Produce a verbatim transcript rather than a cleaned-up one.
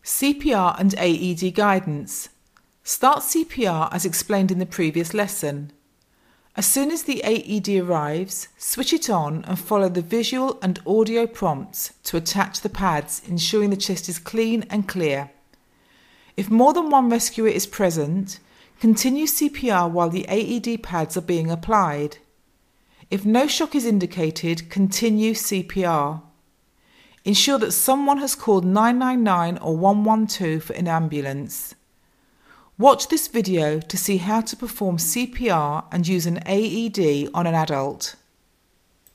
C P R and A E D guidance. Start C P R as explained in the previous lesson. As soon as the A E D arrives, switch it on and follow the visual and audio prompts to attach the pads, ensuring the chest is clean and clear. If more than one rescuer is present, continue C P R while the A E D pads are being applied. If no shock is indicated, continue C P R. Ensure that someone has called nine nine nine or one one two for an ambulance. Watch this video to see how to perform C P R and use an A E D on an adult.